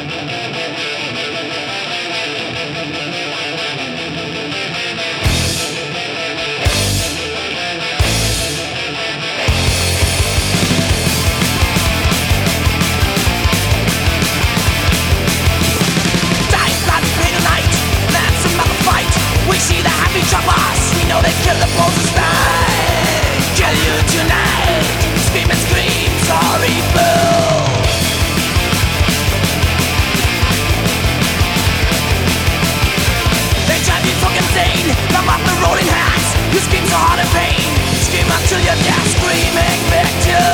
We see the happy choppers, we know they kill the pulses night. Kill you tonight, scream and scream, sorry fool. They drive you fucking insane, numb up the rolling hands. You scream so hard in pain, scream until you're dead, screaming victim.